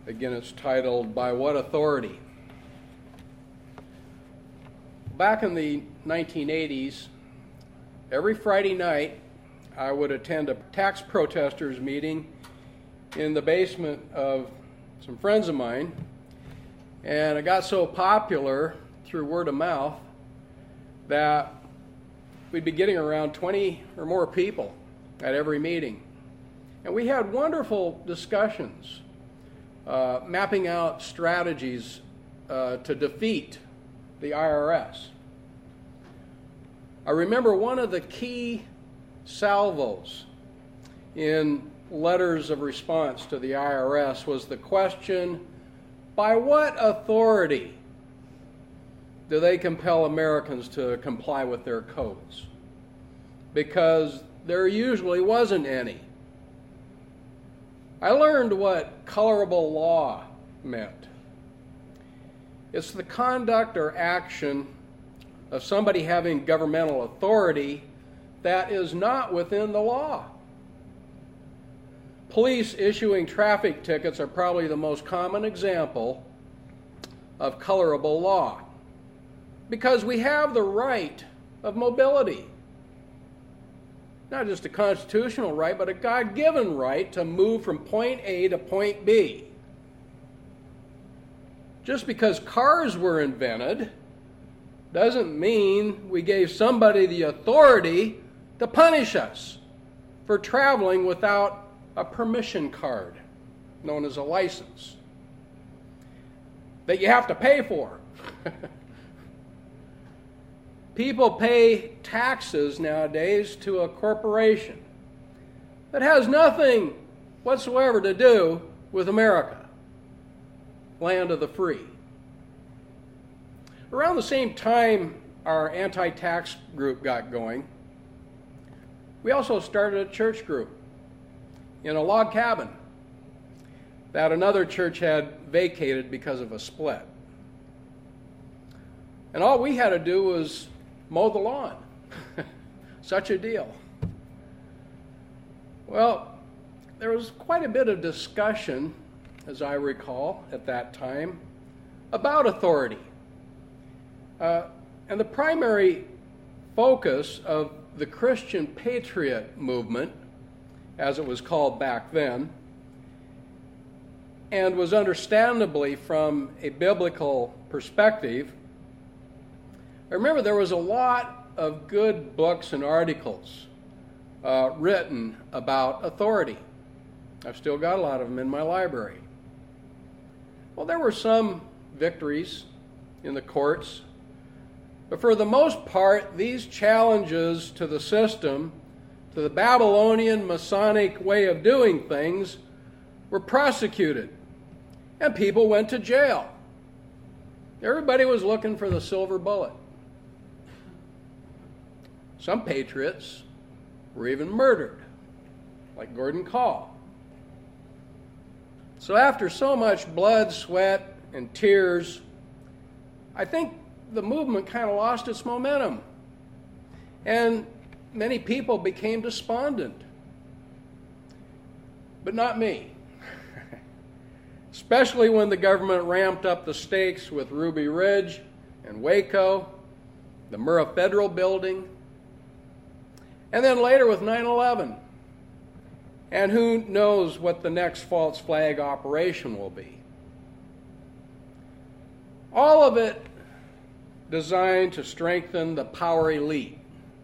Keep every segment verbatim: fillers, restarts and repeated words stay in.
Again, it's titled, By What Authority? Back in the nineteen eighties, every Friday night, I would attend a tax protesters meeting in the basement of some friends of mine, and it got so popular through word of mouth that we'd be getting around twenty or more people at every meeting. And we had wonderful discussions, uh, mapping out strategies uh, to defeat the I R S. I remember one of the key salvos in letters of response to the I R S was the question, by what authority do they compel Americans to comply with their codes? Because there usually wasn't any. I learned what colorable law meant. It's the conduct or action of somebody having governmental authority that is not within the law. Police issuing traffic tickets are probably the most common example of colorable law, because we have the right of mobility. Not just a constitutional right, but a God-given right to move from point A to point B. Just because cars were invented doesn't mean we gave somebody the authority to punish us for traveling without a permission card, known as a license, that you have to pay for. People pay taxes nowadays to a corporation that has nothing whatsoever to do with America, land of the free. Around the same time our anti-tax group got going, we also started a church group in a log cabin that another church had vacated because of a split. And all we had to do was mow the lawn. Such a deal. Well, there was quite a bit of discussion, as I recall, at that time, about authority. Uh, and the primary focus of the Christian Patriot movement, as it was called back then, and was understandably from a biblical perspective. I remember there was a lot of good books and articles uh, written about authority. I've still got a lot of them in my library. Well, there were some victories in the courts, but for the most part, these challenges to the system, to the Babylonian Masonic way of doing things, were prosecuted, and people went to jail. Everybody was looking for the silver bullet. Some patriots were even murdered, like Gordon Kahl. So after so much blood, sweat, and tears, I think the movement kind of lost its momentum. And many people became despondent. But not me. Especially when the government ramped up the stakes with Ruby Ridge and Waco, the Murrah Federal Building, and then later with nine eleven. And who knows what the next false flag operation will be. All of it designed to strengthen the power elite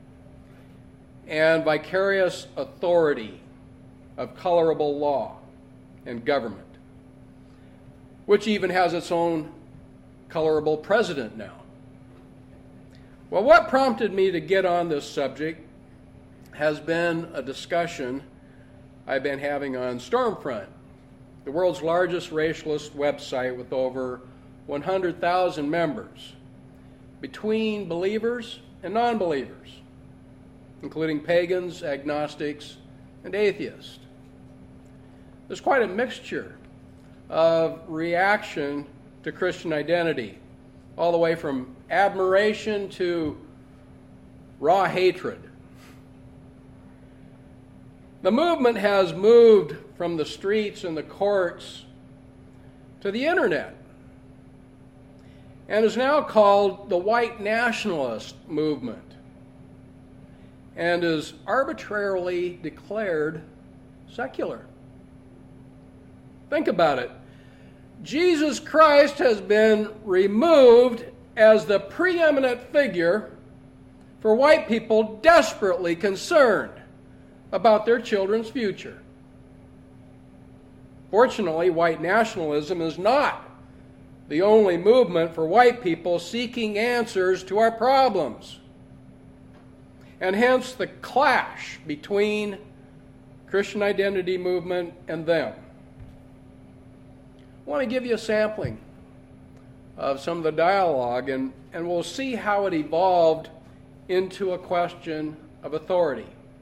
and vicarious authority of colorable law and government, which even has its own colorable president now. Well, what prompted me to get on this subject has been a discussion I've been having on Stormfront, the world's largest racialist website with over one hundred thousand members, between believers and non-believers, including pagans, agnostics, and atheists. There's quite a mixture of reaction to Christian identity, all the way from admiration to raw hatred. The movement has moved from the streets and the courts to the internet and is now called the white nationalist movement and is arbitrarily declared secular. Think about it. Jesus Christ has been removed as the preeminent figure for white people desperately concerned about their children's future. Fortunately, white nationalism is not the only movement for white people seeking answers to our problems, and hence the clash between Christian identity movement and them. I want to give you a sampling of some of the dialogue, and, and we'll see how it evolved into a question of authority.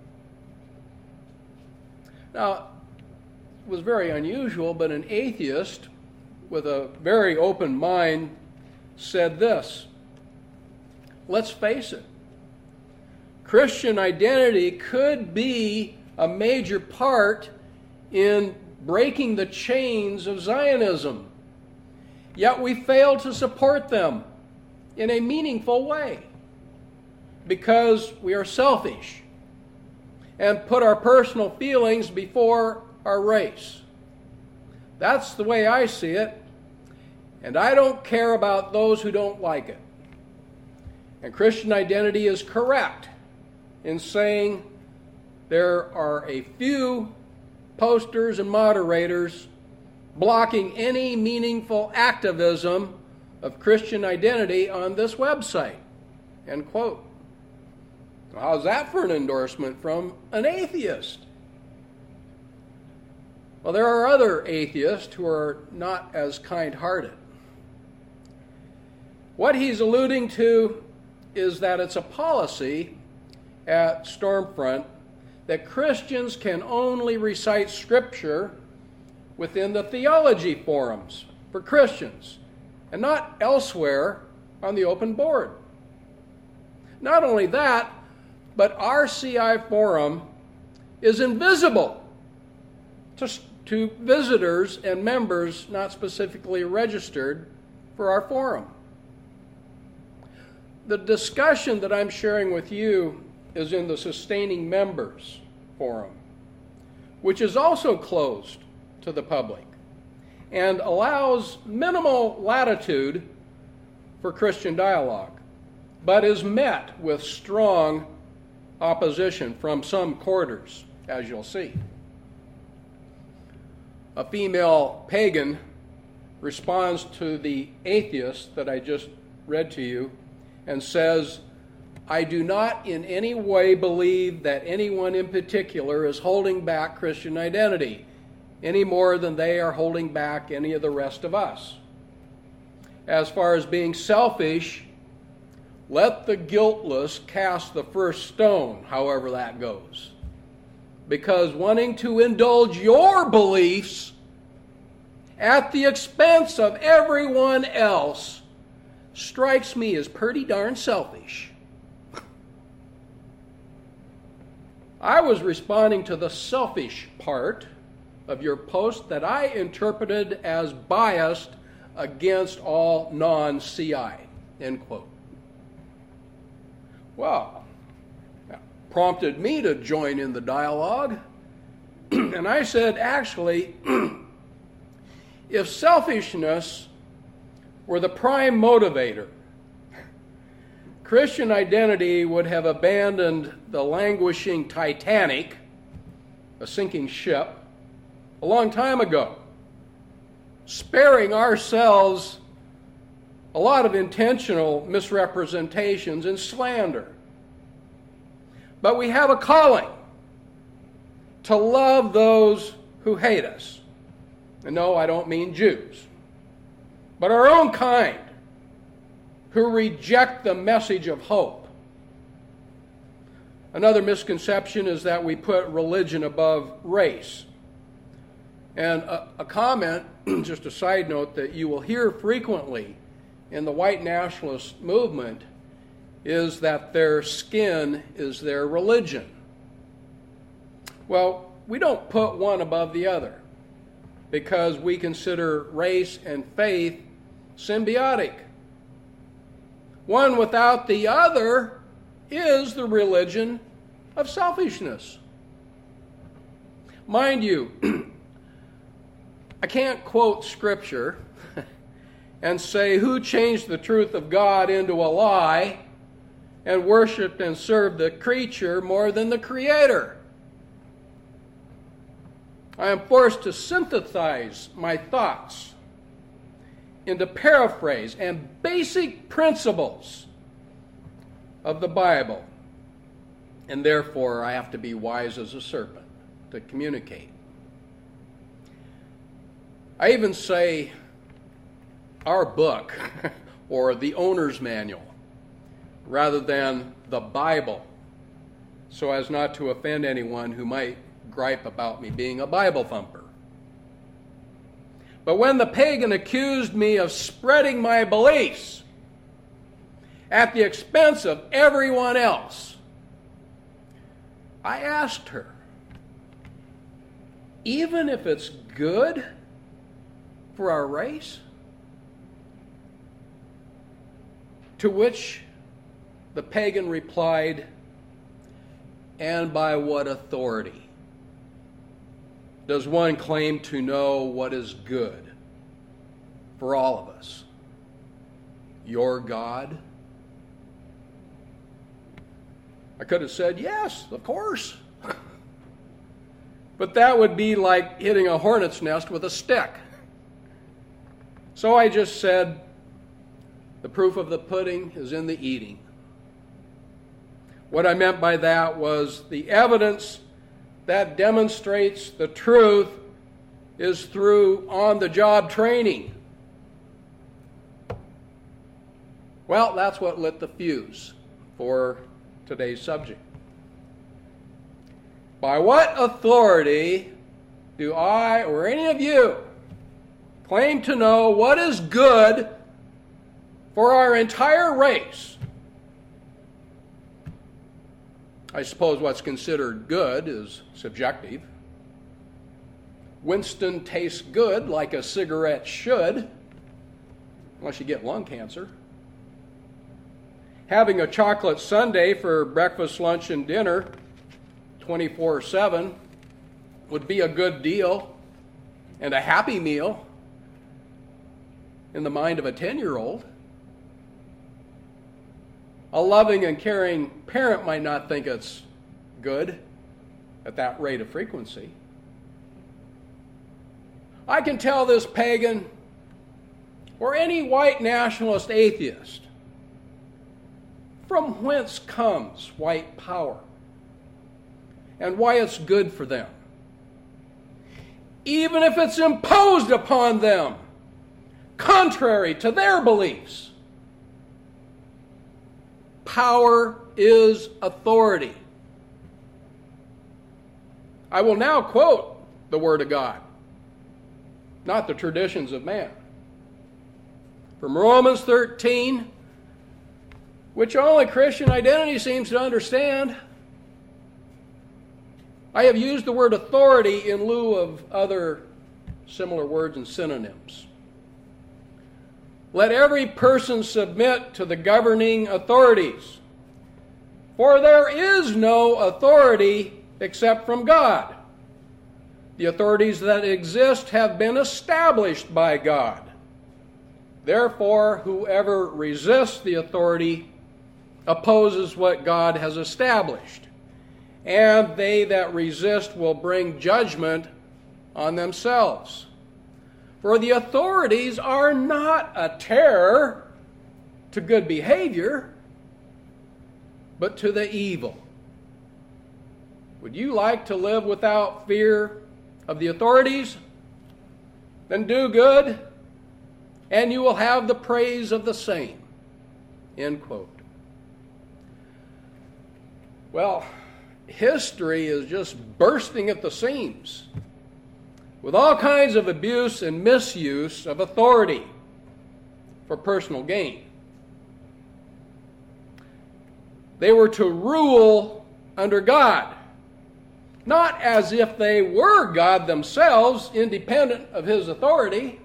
Now, it was very unusual, but an atheist with a very open mind said this: let's face it, Christian identity could be a major part in breaking the chains of Zionism, yet we fail to support them in a meaningful way because we are selfish and put our personal feelings before our race. That's the way I see it, and I don't care about those who don't like it. And Christian identity is correct in saying there are a few posters and moderators blocking any meaningful activism of Christian identity on this website. End quote. How's that for an endorsement from an atheist? Well, there are other atheists who are not as kind-hearted. What he's alluding to is that it's a policy at Stormfront that Christians can only recite Scripture within the theology forums for Christians and not elsewhere on the open board. Not only that, but R C I Forum is invisible to, to visitors and members not specifically registered for our forum. The discussion that I'm sharing with you is in the Sustaining Members Forum, which is also closed to the public and allows minimal latitude for Christian dialogue, but is met with strong opposition from some quarters, as you'll see. A female pagan responds to the atheist that I just read to you and says, I do not in any way believe that anyone in particular is holding back Christian identity any more than they are holding back any of the rest of us. As far as being selfish, let the guiltless cast the first stone, however that goes. Because wanting to indulge your beliefs at the expense of everyone else strikes me as pretty darn selfish. I was responding to the selfish part of your post that I interpreted as biased against all non-C I, end quote. Well, that prompted me to join in the dialogue. And I said, actually, if selfishness were the prime motivator, Christian identity would have abandoned the languishing Titanic, a sinking ship, a long time ago, sparing ourselves a lot of intentional misrepresentations and slander. But we have a calling to love those who hate us. And no, I don't mean Jews, but our own kind who reject the message of hope. Another misconception is that we put religion above race. And a, a comment, just a side note, that you will hear frequently in the white nationalist movement is that their skin is their religion. Well, we don't put one above the other. because we consider race and faith symbiotic. One without the other is the religion of selfishness. Mind you, I can't quote Scripture and say who changed the truth of God into a lie and worshiped and served the creature more than the Creator. I am forced to synthesize my thoughts into paraphrase and basic principles of the Bible, and therefore I have to be wise as a serpent to communicate. I even say our book or the owner's manual rather than the Bible, so as not to offend anyone who might gripe about me being a Bible thumper. But when the pagan accused me of spreading my beliefs at the expense of everyone else, I asked her, even if it's good for our race? To which the pagan replied, and by what authority does one claim to know what is good for all of us? Your God? I could have said, yes, of course. But that would be like hitting a hornet's nest with a stick. So I just said, the proof of the pudding is in the eating. What I meant by that was the evidence that demonstrates the truth is through on-the-job training. Well, that's what lit the fuse for today's subject. By what authority do I or any of you claim to know what is good for our entire race? I suppose what's considered good is subjective. Winston tastes good like a cigarette should, unless you get lung cancer. Having a chocolate sundae for breakfast, lunch, and dinner twenty-four seven would be a good deal and a happy meal in the mind of a ten-year-old. A loving and caring parent might not think it's good at that rate of frequency. I can tell this pagan or any white nationalist atheist from whence comes white power and why it's good for them, even if it's imposed upon them contrary to their beliefs. Power is authority. I will now quote the Word of God, not the traditions of man. From Romans thirteen, which only Christian identity seems to understand, I have used the word authority in lieu of other similar words and synonyms. Let every person submit to the governing authorities, for there is no authority except from God. The authorities that exist have been established by God. Therefore, whoever resists the authority opposes what God has established, and they that resist will bring judgment on themselves. For the authorities are not a terror to good behavior, but to the evil. Would you like to live without fear of the authorities? Then do good, and you will have the praise of the same. End quote. Well, history is just bursting at the seams with all kinds of abuse and misuse of authority for personal gain. They were to rule under God, not as if they were God themselves, independent of his authority.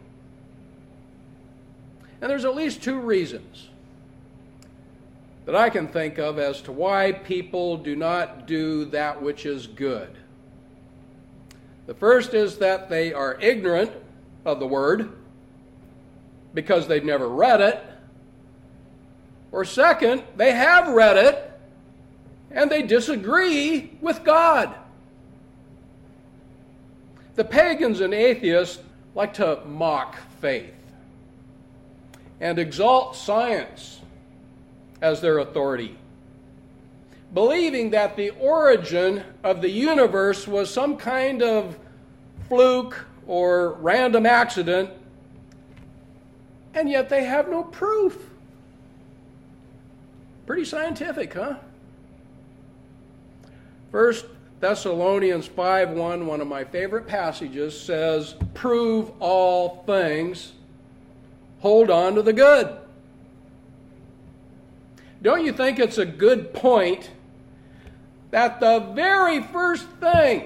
And there's at least two reasons that I can think of as to why people do not do that which is good. The first is that they are ignorant of the Word because they've never read it. Or second, they have read it and they disagree with God. The pagans and atheists like to mock faith and exalt science as their authority, believing that the origin of the universe was some kind of fluke or random accident, and yet they have no proof. Pretty scientific, huh? First Thessalonians five one, one of my favorite passages, says, "Prove all things, hold on to the good." Don't you think it's a good point that the very first thing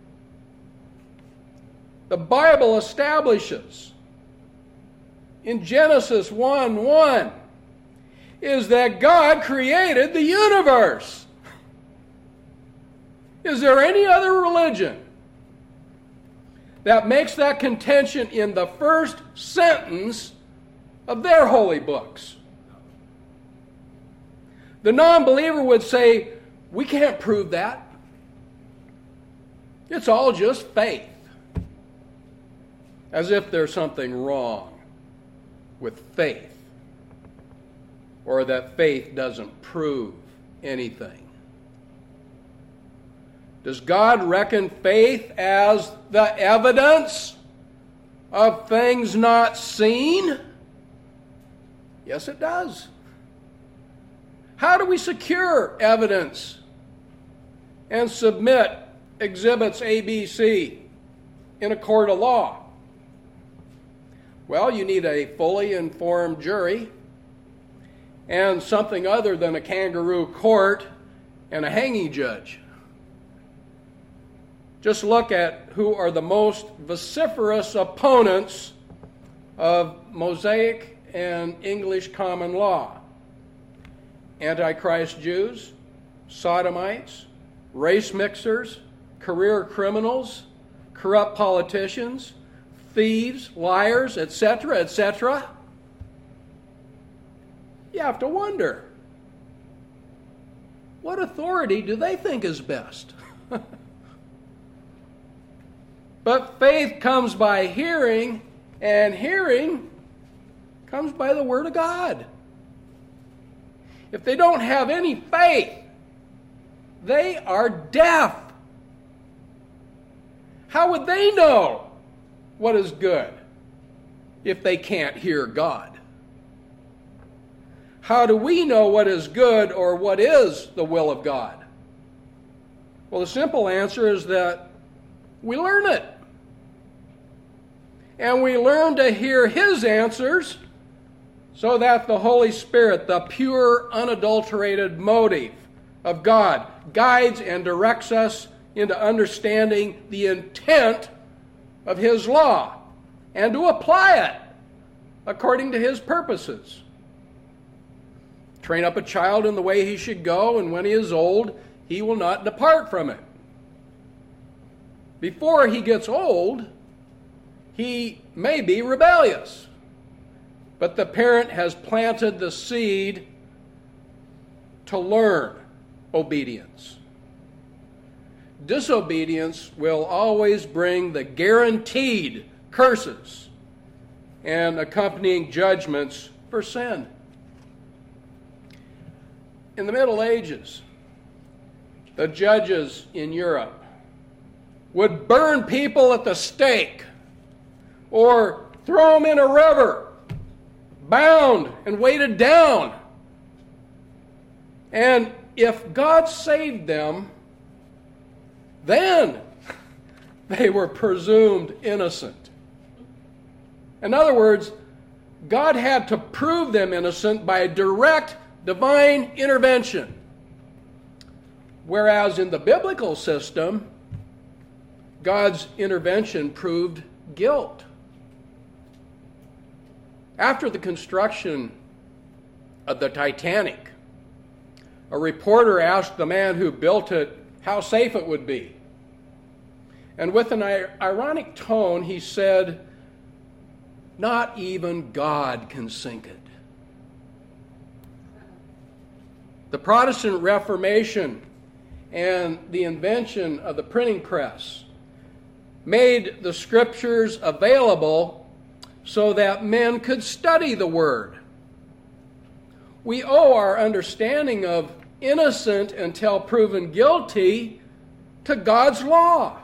the Bible establishes in Genesis one one is that God created the universe? Is there any other religion that makes that contention in the first sentence of their holy books? The non-believer would say, we can't prove that. It's all just faith. As if there's something wrong with faith, or that faith doesn't prove anything. Does God reckon faith as the evidence of things not seen? Yes, it does. How do we secure evidence and submit exhibits A, B, C in a court of law? Well, you need a fully informed jury and something other than a kangaroo court and a hanging judge. Just look at who are the most vociferous opponents of Mosaic and English common law. Antichrist Jews, sodomites, race mixers, career criminals, corrupt politicians, thieves, liars, et cetera, et cetera. You have to wonder, what authority do they think is best? But faith comes by hearing, and hearing comes by the Word of God. If they don't have any faith, they are deaf. How would they know what is good if they can't hear God? How do we know what is good or what is the will of God? Well, the simple answer is that we learn it. And we learn to hear His answers so that the Holy Spirit, the pure, unadulterated motive of God, guides and directs us into understanding the intent of His law and to apply it according to His purposes. Train up a child in the way he should go, and when he is old, he will not depart from it. Before he gets old, he may be rebellious, but the parent has planted the seed to learn obedience. Disobedience will always bring the guaranteed curses and accompanying judgments for sin. In the Middle Ages, the judges in Europe would burn people at the stake or throw them in a river, bound and weighted down. And if God saved them, then they were presumed innocent. In other words, God had to prove them innocent by direct divine intervention. Whereas in the biblical system, God's intervention proved guilt. After the construction of the Titanic, a reporter asked the man who built it how safe it would be. And with an ironic tone, he said, "Not even God can sink it." The Protestant Reformation and the invention of the printing press made the Scriptures available so that men could study the Word. We owe our understanding of innocent until proven guilty to God's law.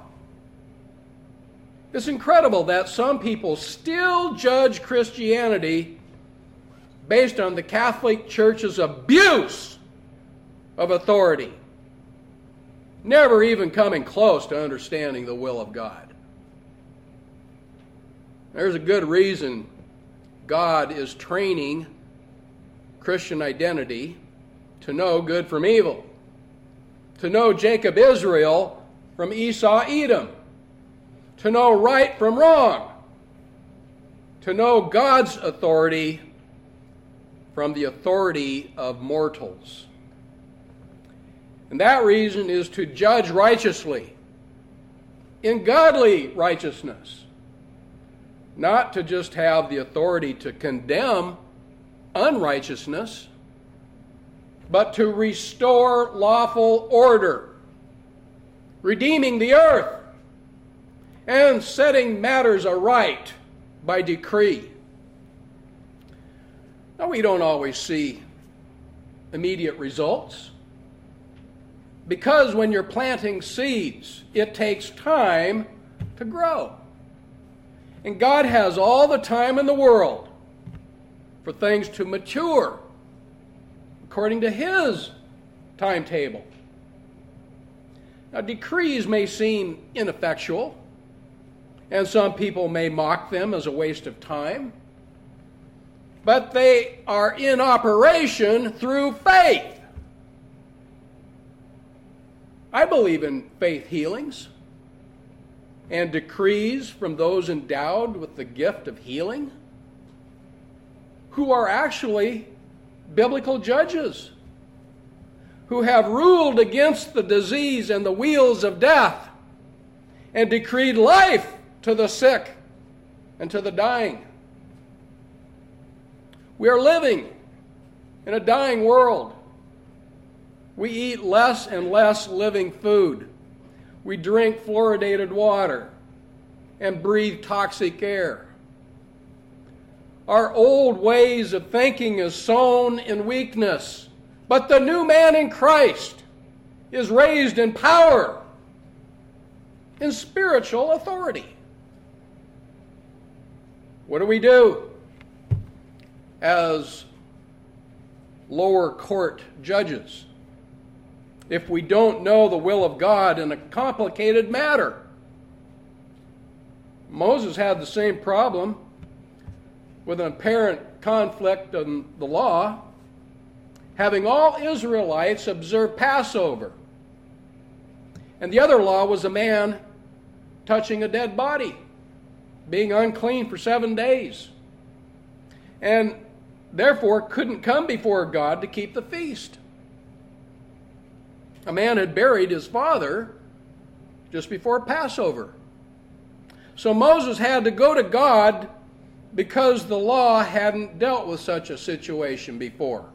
It's incredible that some people still judge Christianity based on the Catholic Church's abuse of authority, never even coming close to understanding the will of God. There's a good reason God is training Christian identity to know good from evil, to know Jacob Israel from Esau Edom, to know right from wrong, to know God's authority from the authority of mortals. And that reason is to judge righteously, in godly righteousness, not to just have the authority to condemn unrighteousness, but to restore lawful order, redeeming the earth, and setting matters aright by decree. Now, we don't always see immediate results, because when you're planting seeds, it takes time to grow. And God has all the time in the world for things to mature according to His timetable. Now, decrees may seem ineffectual, and some people may mock them as a waste of time, but they are in operation through faith. I believe in faith healings and decrees from those endowed with the gift of healing, who are actually biblical judges, who have ruled against the disease and the wheels of death and decreed life to the sick and to the dying. We are living in a dying world. We eat less and less living food. We drink fluoridated water and breathe toxic air. Our old ways of thinking is sown in weakness, but the new man in Christ is raised in power, in spiritual authority. What do we do as lower court judges if we don't know the will of God in a complicated matter? Moses had the same problem with an apparent conflict in the law, having all Israelites observe Passover. And the other law was a man touching a dead body, being unclean for seven days, and therefore couldn't come before God to keep the feast. A man had buried his father just before Passover. So Moses had to go to God because the law hadn't dealt with such a situation before.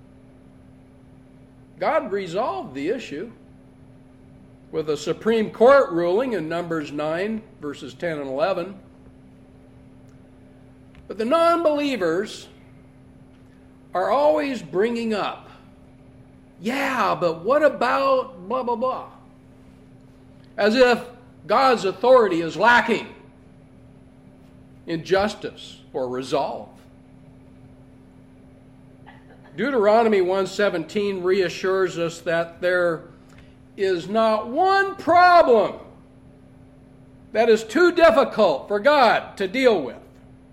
God resolved the issue with a Supreme Court ruling in Numbers nine, verses ten and eleven. But the non-believers are always bringing up, yeah, but what about blah, blah, blah? As if God's authority is lacking in justice or resolve. Deuteronomy one seventeen reassures us that there is not one problem that is too difficult for God to deal with.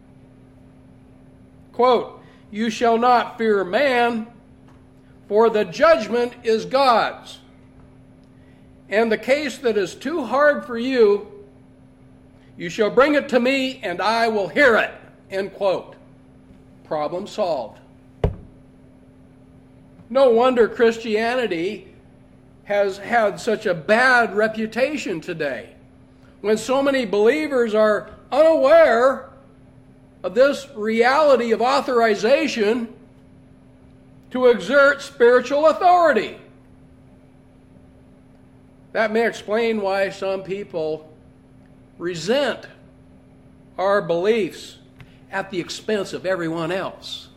Quote, "You shall not fear man, for the judgment is God's. And the case that is too hard for you, You shall bring it to me, and I will hear it. End quote. Problem solved. No wonder Christianity has had such a bad reputation today, when so many believers are unaware of this reality of authorization to exert spiritual authority. That may explain why some people resent our beliefs at the expense of everyone else.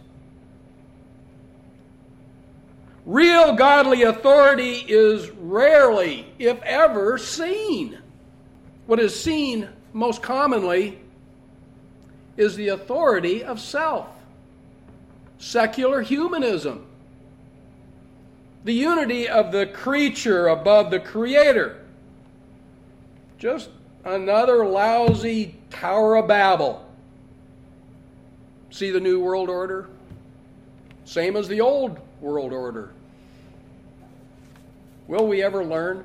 Real godly authority is rarely, if ever, seen. What is seen most commonly is the authority of self, secular humanism, the unity of the creature above the Creator. Just another lousy Tower of Babel. See the New World Order? Same as the Old World Order. Will we ever learn?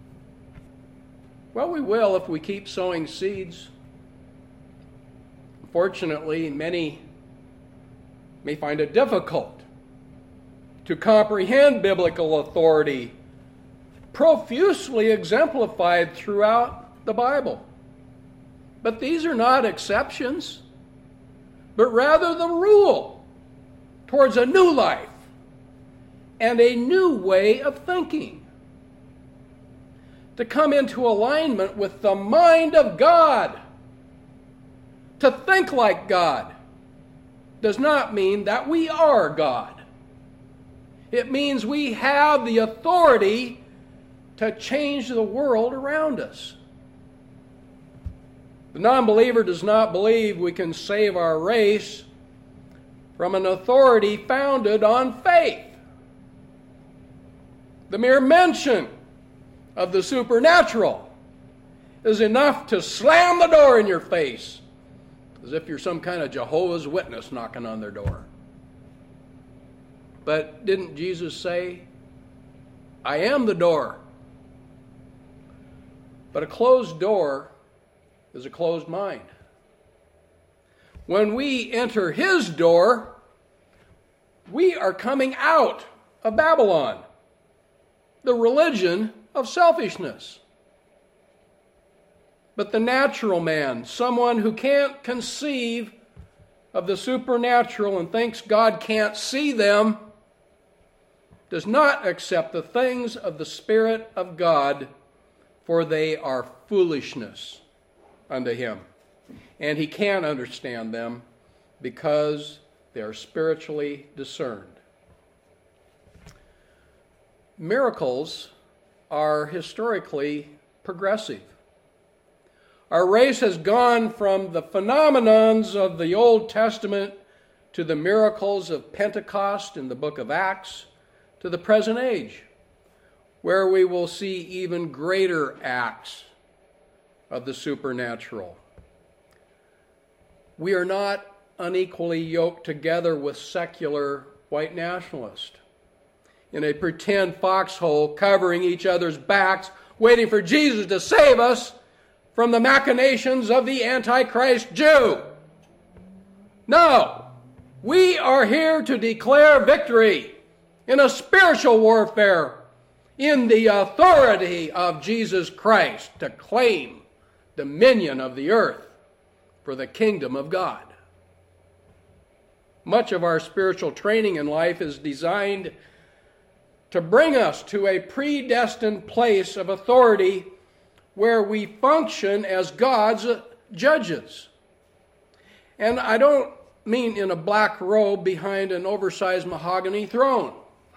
Well, we will if we keep sowing seeds. Unfortunately, many may find it difficult to comprehend biblical authority, profusely exemplified throughout the Bible. But these are not exceptions, but rather the rule towards a new life and a new way of thinking. To come into alignment with the mind of God, to think like God, does not mean that we are God. It means we have the authority to change the world around us. The non-believer does not believe we can save our race from an authority founded on faith. The mere mention of the supernatural is enough to slam the door in your face, as if you're some kind of Jehovah's Witness knocking on their door. But didn't Jesus say, I am the door? But a closed door is a closed mind. When we enter His door, we are coming out of Babylon, the religion of selfishness. But the natural man, someone who can't conceive of the supernatural and thinks God can't see them, does not accept the things of the Spirit of God, for they are foolishness unto him. And he can't understand them because they are spiritually discerned. Miracles are historically progressive. Our race has gone from the phenomenons of the Old Testament to the miracles of Pentecost in the book of Acts to the present age, where we will see even greater acts of the supernatural. We are not unequally yoked together with secular white nationalists in a pretend foxhole, covering each other's backs, waiting for Jesus to save us from the machinations of the Antichrist Jew. No, we are here to declare victory in a spiritual warfare in the authority of Jesus Christ to claim dominion of the earth for the kingdom of God. Much of our spiritual training in life is designed to bring us to a predestined place of authority where we function as God's judges. And I don't mean in a black robe behind an oversized mahogany throne.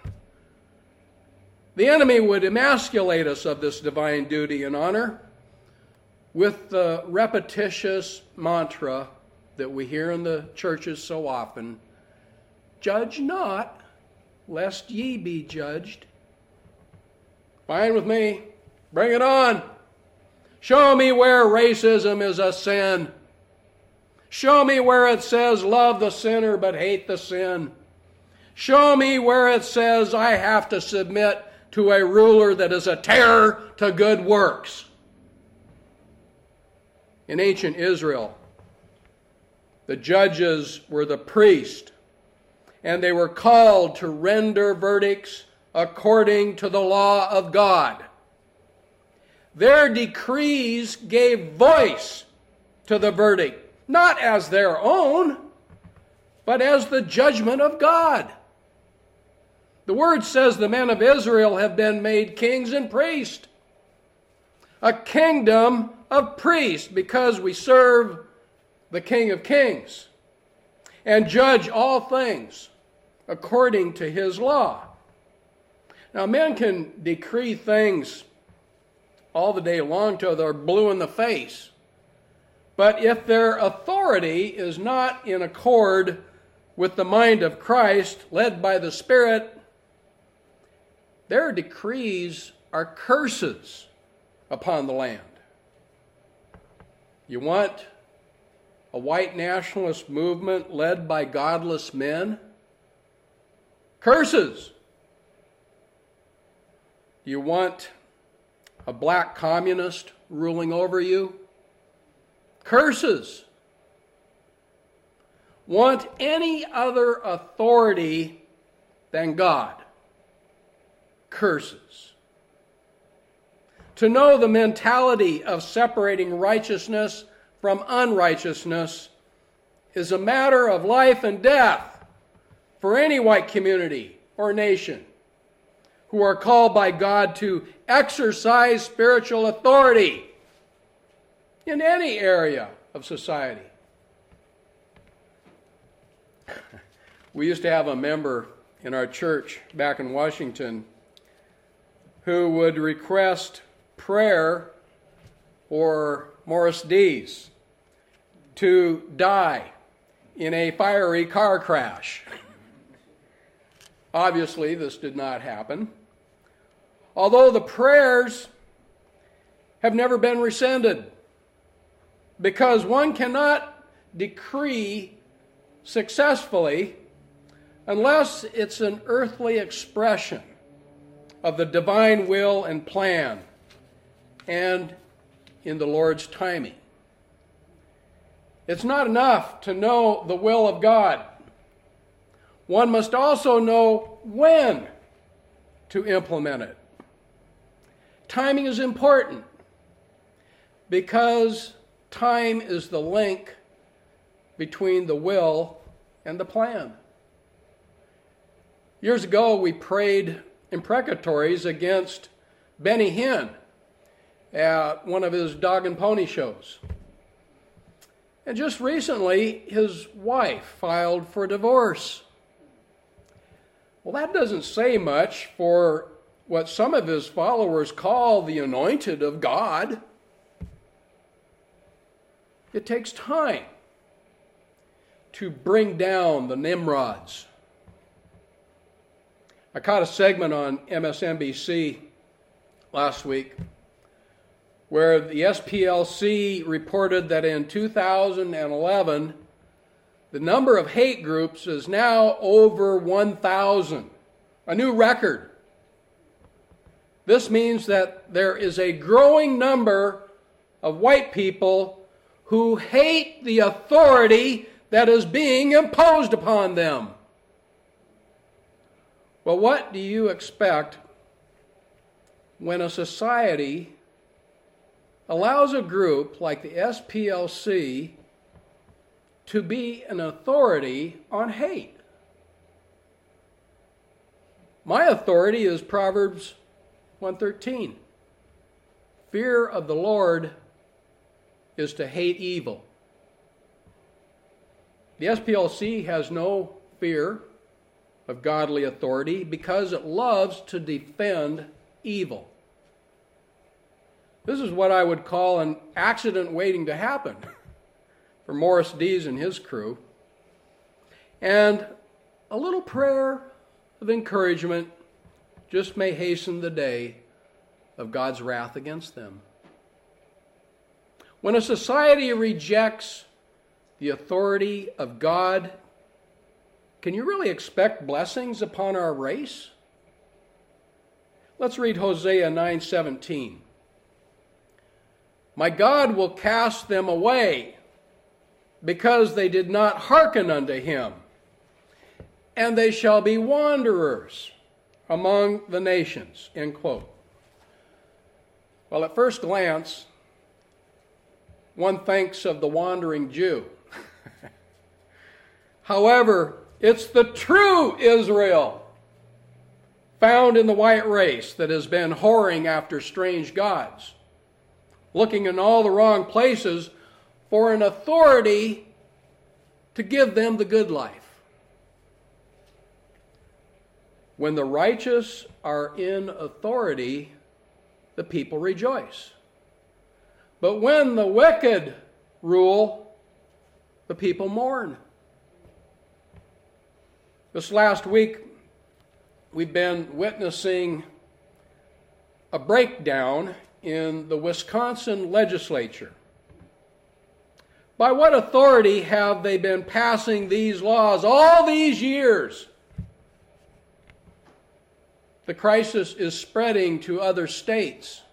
The enemy would emasculate us of this divine duty and honor with the repetitious mantra that we hear in the churches so often, judge not, lest ye be judged. Fine with me. Bring it on. Show me where racism is a sin. Show me where it says love the sinner but hate the sin. Show me where it says I have to submit to a ruler that is a terror to good works. In ancient Israel, the judges were the priest, and they were called to render verdicts according to the law of God. Their decrees gave voice to the verdict, not as their own, but as the judgment of God. The word says the men of Israel have been made kings and priests. A kingdom of priests, because we serve the King of Kings and judge all things according to his law. Now, men can decree things all the day long till they're blue in the face. But if their authority is not in accord with the mind of Christ, led by the Spirit, their decrees are curses upon the land. You want a white nationalist movement led by godless men? Curses. You want a black communist ruling over you? Curses. Want any other authority than God? Curses. To know the mentality of separating righteousness from unrighteousness is a matter of life and death for any white community or nation who are called by God to exercise spiritual authority in any area of society. We used to have a member in our church back in Washington who would request prayer for Morris Dees to die in a fiery car crash. Obviously, this did not happen. Although the prayers have never been rescinded, because one cannot decree successfully unless it's an earthly expression of the divine will and plan and in the Lord's timing. It's not enough to know the will of God. One must also know when to implement it. Timing is important because time is the link between the will and the plan. Years ago, we prayed imprecatories against Benny Hinn at one of his dog and pony shows. And just recently, his wife filed for divorce. Well, that doesn't say much for what some of his followers call the anointed of God. It takes time to bring down the Nimrods. I caught a segment on M S N B C last week where the S P L C reported that in two thousand eleven, the number of hate groups is now over one thousand, a new record. This means that there is a growing number of white people who hate the authority that is being imposed upon them. Well, what do you expect when a society allows a group like the S P L C to be an authority on hate? My authority is Proverbs one thirteen. Fear of the Lord is to hate evil. The S P L C has no fear of godly authority because it loves to defend evil. This is what I would call an accident waiting to happen for Morris Dees and his crew. And a little prayer of encouragement just may hasten the day of God's wrath against them. When a society rejects the authority of God, can you really expect blessings upon our race? Let's read Hosea nine seventeen. My God will cast them away, because they did not hearken unto him, and they shall be wanderers among the nations." End quote. Well, at first glance, one thinks of the wandering Jew. However, it's the true Israel, found in the white race, that has been whoring after strange gods, looking in all the wrong places for an authority to give them the good life. When the righteous are in authority, the people rejoice. But when the wicked rule, the people mourn. This last week, we've been witnessing a breakdown in the Wisconsin legislature. By what authority have they been passing these laws all these years? The crisis is spreading to other states.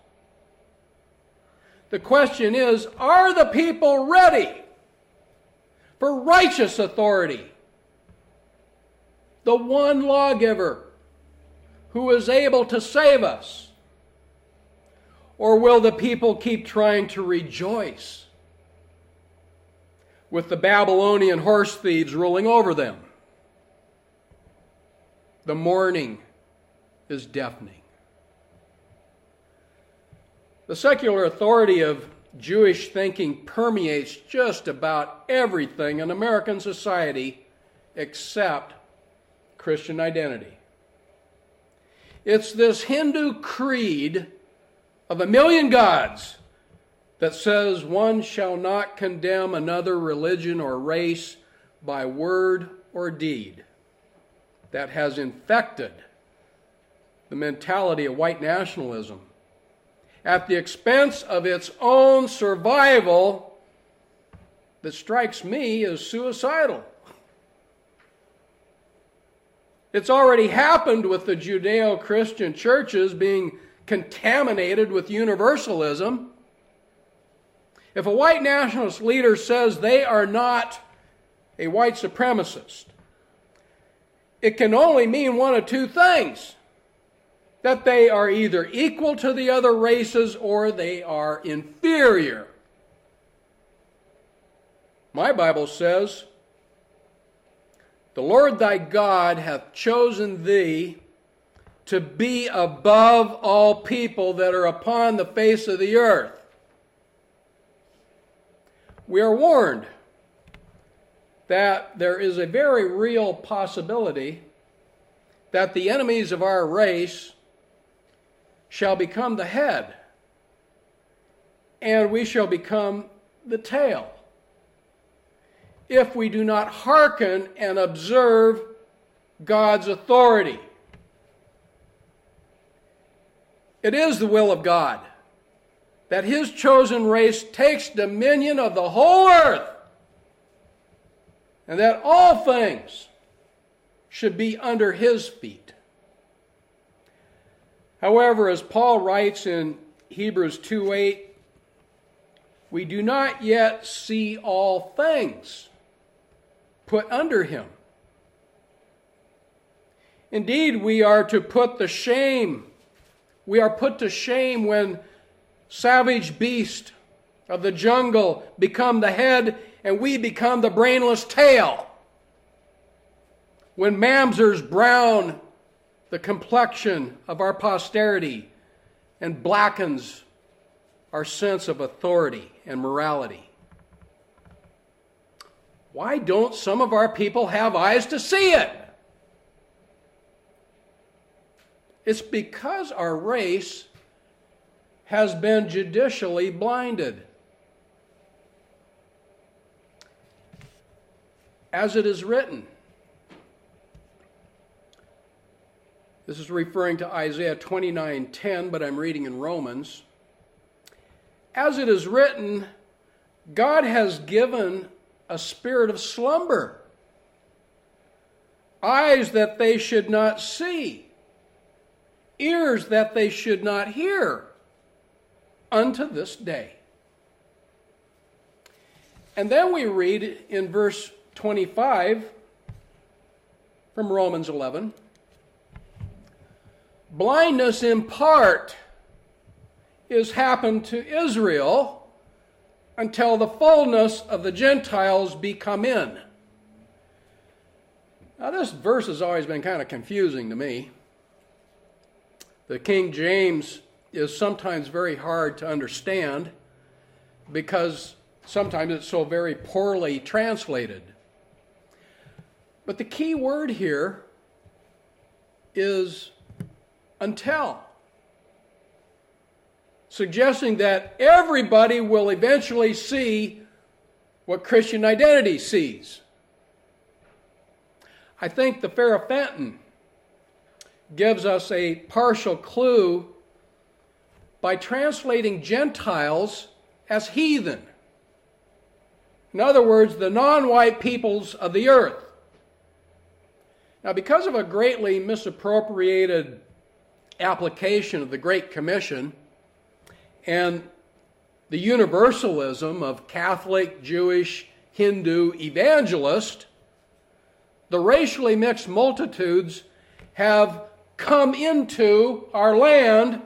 The question is, are the people ready for righteous authority? The one lawgiver who is able to save us? Or will the people keep trying to rejoice with the Babylonian horse thieves ruling over them? The mourning is deafening. The secular authority of Jewish thinking permeates just about everything in American society except Christian identity. It's this Hindu creed of a million gods that says one shall not condemn another religion or race by word or deed that has infected the mentality of white nationalism at the expense of its own survival that strikes me as suicidal. It's already happened with the Judeo-Christian churches being contaminated with universalism. If a white nationalist leader says they are not a white supremacist, it can only mean one of two things: that they are either equal to the other races or they are inferior. My Bible says, "The Lord thy God hath chosen thee to be above all people that are upon the face of the earth." We are warned that there is a very real possibility that the enemies of our race shall become the head, and we shall become the tail, if we do not hearken and observe God's authority. It is the will of God that his chosen race takes dominion of the whole earth, and that all things should be under his feet. However, as Paul writes in Hebrews two eight, we do not yet see all things put under him. Indeed, we are to put the shame, we are put to shame when savage beasts of the jungle become the head and we become the brainless tail. When mamzers brown the complexion of our posterity and blackens our sense of authority and morality. Why don't some of our people have eyes to see it? It's because our race has been judicially blinded. As it is written, this is referring to Isaiah twenty-nine ten, but I'm reading in Romans. As it is written, God has given a spirit of slumber, eyes that they should not see, ears that they should not hear, unto this day. And then we read in verse twenty-five from Romans eleven, blindness in part is happened to Israel until the fullness of the Gentiles be come in. Now this verse has always been kind of confusing to me. The King James is sometimes very hard to understand because sometimes it's so very poorly translated. But the key word here is until, suggesting that everybody will eventually see what Christian identity sees. I think the Feraphanton gives us a partial clue by translating Gentiles as heathen. In other words, the non-white peoples of the earth. Now, because of a greatly misappropriated application of the Great Commission and the universalism of Catholic, Jewish, Hindu evangelist, the racially mixed multitudes have come into our land,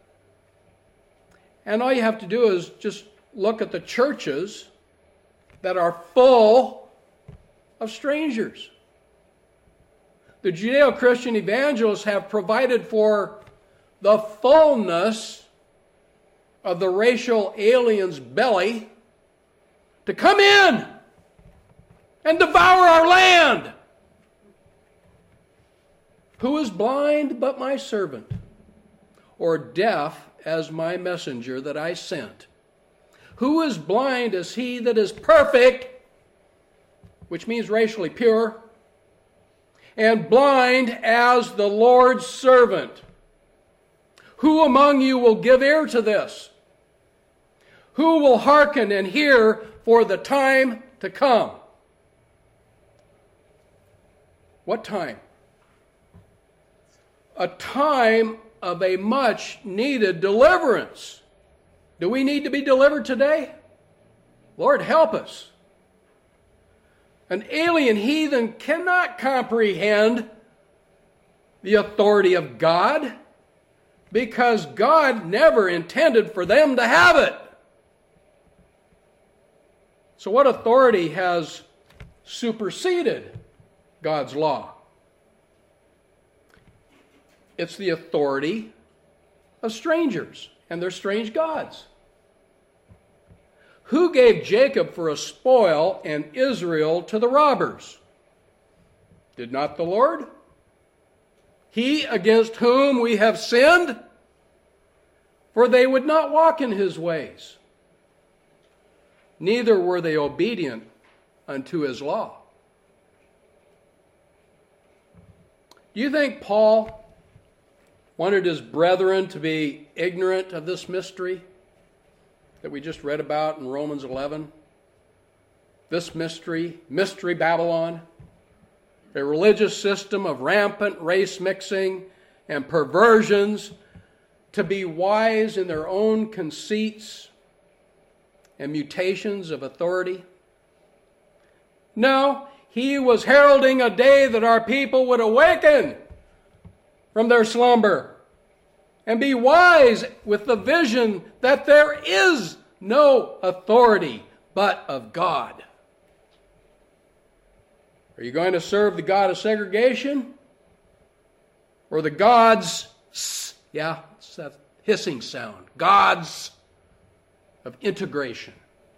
and all you have to do is just look at the churches that are full of strangers. The Judeo-Christian evangelists have provided for the fullness of the racial alien's belly to come in and devour our land. Who is blind but my servant, or deaf as my messenger that I sent? Who is blind as he that is perfect, which means racially pure, and blind as the Lord's servant? Who among you will give ear to this? Who will hearken and hear for the time to come? What time? A time of a much needed deliverance. Do we need to be delivered today? Lord, help us. An alien heathen cannot comprehend the authority of God because God never intended for them to have it. So what authority has superseded God's law? It's the authority of strangers and their strange gods. Who gave Jacob for a spoil and Israel to the robbers? Did not the Lord? He against whom we have sinned? For they would not walk in his ways, neither were they obedient unto his law. Do you think Paul wanted his brethren to be ignorant of this mystery that we just read about in Romans eleven? This mystery, Mystery Babylon, a religious system of rampant race mixing and perversions, to be wise in their own conceits and mutations of authority? No, he was heralding a day that our people would awaken from their slumber and be wise with the vision that there is no authority but of God. Are you going to serve the God of segregation or the gods, yeah, it's that hissing sound, gods of integration?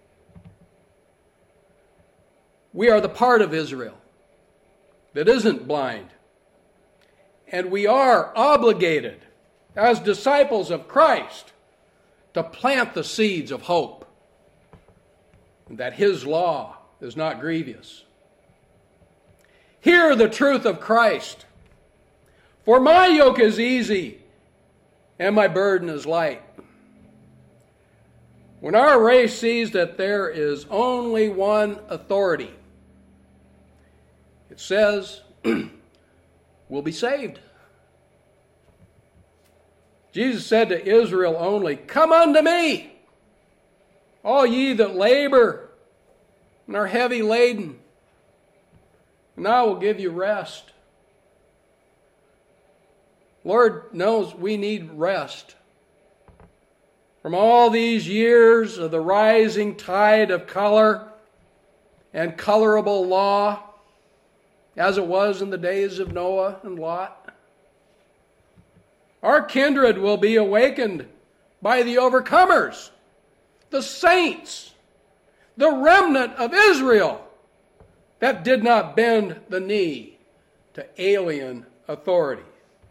We are the part of Israel that isn't blind. And we are obligated as disciples of Christ to plant the seeds of hope, and that his law is not grievous. Hear the truth of Christ. For my yoke is easy and my burden is light. When our race sees that there is only one authority, it says, we'll be saved. Jesus said to Israel only, "Come unto me, all ye that labor and are heavy laden, and I will give you rest. Lord knows we need rest from all these years of the rising tide of color and colorable law, as it was in the days of Noah and Lot. Our kindred will be awakened by the overcomers, the saints, the remnant of Israel that did not bend the knee to alien authority.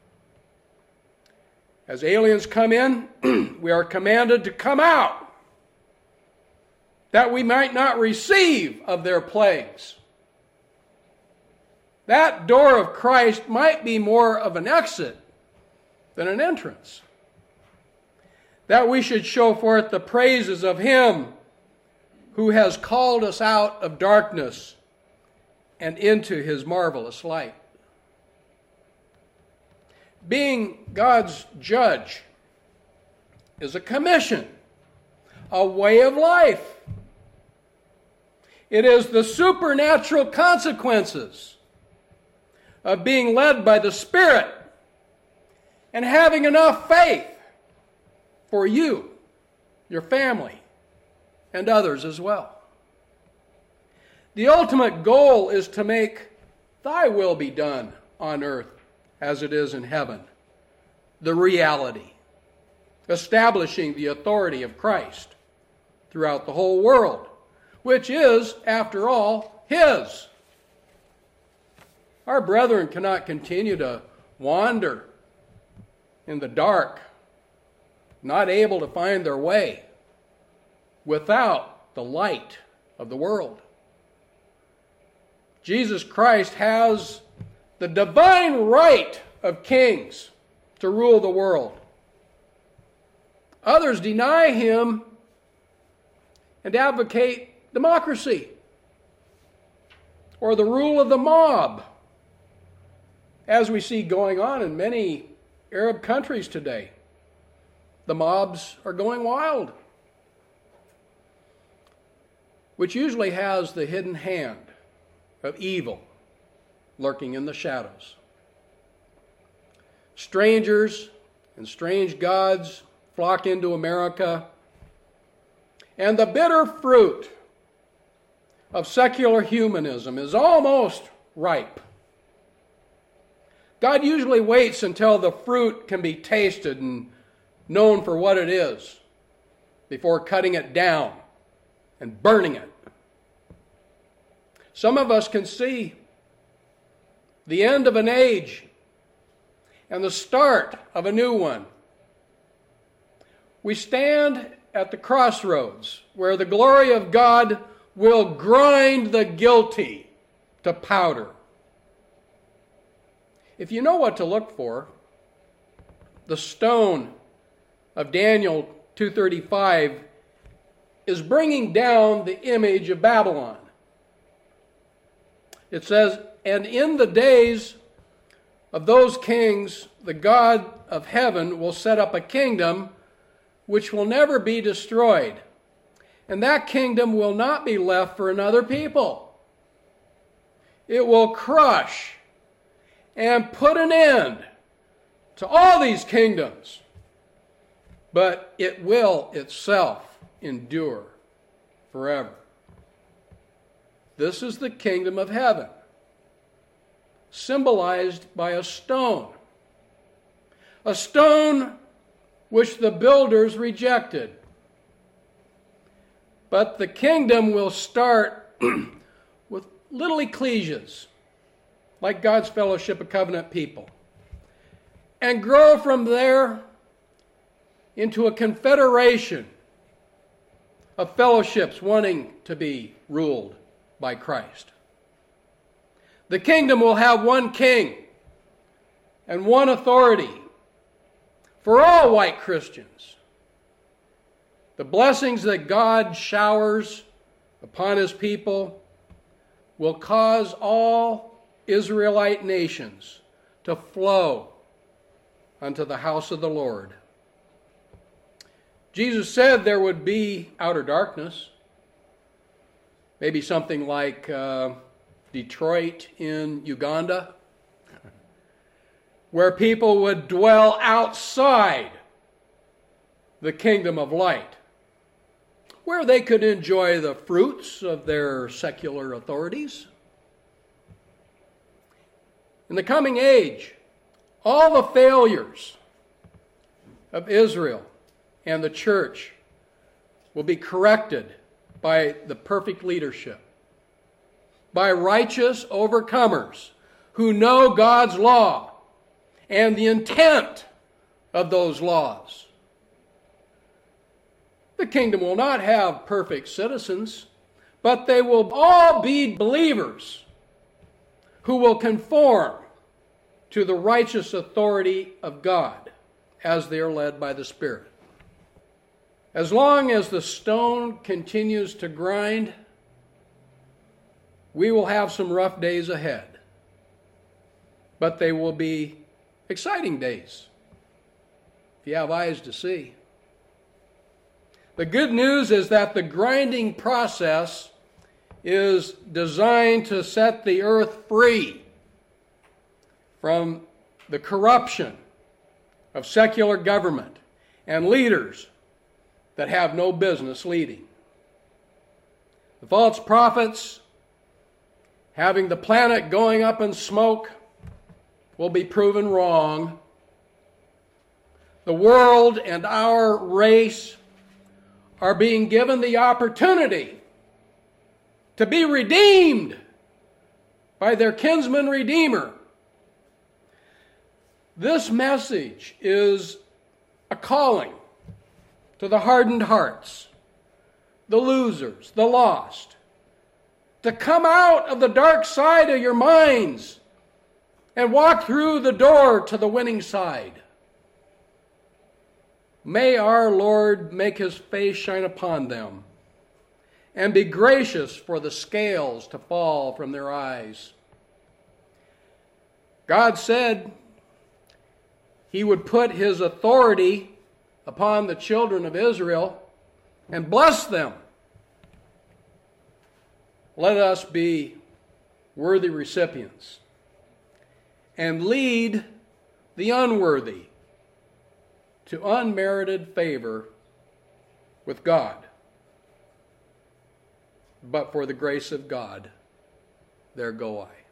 As aliens come in, we are commanded to come out, that we might not receive of their plagues. That door of Christ might be more of an exit than an entrance. That we should show forth the praises of Him who has called us out of darkness and into His marvelous light. Being God's judge is a commission, a way of life. It is the supernatural consequences of being led by the Spirit and having enough faith for you, your family, and others as well. The ultimate goal is to make Thy will be done on earth as it is in heaven, the reality, establishing the authority of Christ throughout the whole world, which is, after all, His. Our brethren cannot continue to wander in the dark, not able to find their way, without the light of the world. Jesus Christ has the divine right of kings to rule the world. Others deny Him and advocate democracy or the rule of the mob, as we see going on in many Arab countries today. The mobs are going wild, which usually has the hidden hand of evil lurking in the shadows. Strangers and strange gods flock into America, and the bitter fruit of secular humanism is almost ripe. God usually waits until the fruit can be tasted and known for what it is before cutting it down and burning it. Some of us can see the end of an age and the start of a new one. We stand at the crossroads where the glory of God will grind the guilty to powder. If you know what to look for, the stone of Daniel two thirty-five is bringing down the image of Babylon. It says, "And in the days of those kings, the God of heaven will set up a kingdom which will never be destroyed. And that kingdom will not be left for another people. It will crush and put an end to all these kingdoms, but it will itself endure forever." This is the kingdom of heaven, symbolized by a stone. A stone which the builders rejected. But the kingdom will start with little ecclesias, like God's fellowship of covenant people, and grow from there into a confederation of fellowships wanting to be ruled by Christ. The kingdom will have one king and one authority for all white Christians. The blessings that God showers upon His people will cause all Israelite nations to flow unto the house of the Lord. Jesus said there would be outer darkness, maybe something like uh, Detroit in Uganda, where people would dwell outside the kingdom of light, where they could enjoy the fruits of their secular authorities. In the coming age, all the failures of Israel and the church will be corrected by the perfect leadership, by righteous overcomers who know God's law and the intent of those laws. The kingdom will not have perfect citizens, but they will all be believers who will conform to the righteous authority of God as they are led by the Spirit. As long as the stone continues to grind, we will have some rough days ahead, but they will be exciting days if you have eyes to see. The good news is that the grinding process is designed to set the earth free from the corruption of secular government and leaders that have no business leading. The false prophets, having the planet going up in smoke, will be proven wrong. The world and our race are being given the opportunity to be redeemed by their kinsman redeemer. This message is a calling to the hardened hearts, the losers, the lost, to come out of the dark side of your minds and walk through the door to the winning side. May our Lord make his face shine upon them and be gracious for the scales to fall from their eyes. God said he would put his authority upon the children of Israel and bless them. Let us be worthy recipients and lead the unworthy to unmerited favor with God. But for the grace of God, there go I.